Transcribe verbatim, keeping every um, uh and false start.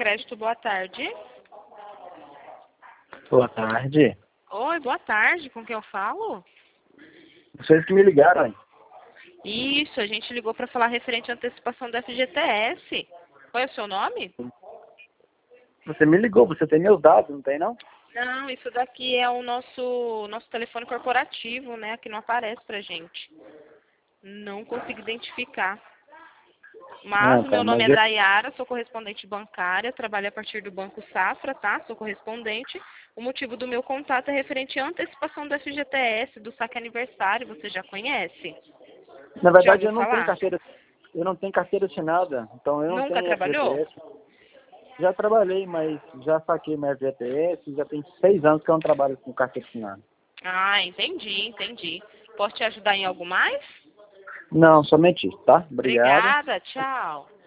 Crédito, boa tarde. Boa tarde. Oi, boa tarde. Com quem eu falo? Vocês que me ligaram, hein? Isso, a gente ligou para falar referente à antecipação do F G T S. Qual é o seu nome? Você me ligou, você tem meus dados, não tem não? Não, isso daqui é o nosso, nosso telefone corporativo, né? Que não aparece pra gente. Não consigo identificar. Mas Ah, o tá, meu nome mas é eu... Dayara, sou correspondente bancária, trabalho a partir do Banco Safra, tá? Sou correspondente. O motivo do meu contato é referente à antecipação do F G T S, do saque aniversário, você já conhece? Na Já verdade, ouviu eu não tenho falar? carteira, eu não tenho carteira assinada, então eu não Nunca tenho trabalhou? F G T S. Já trabalhei, mas já saquei meu F G T S, já tem seis anos que eu não trabalho com carteira assinada. Ah, entendi, entendi. Posso te ajudar em algo mais? Não, somente isso, tá? Obrigado. Obrigada, tchau.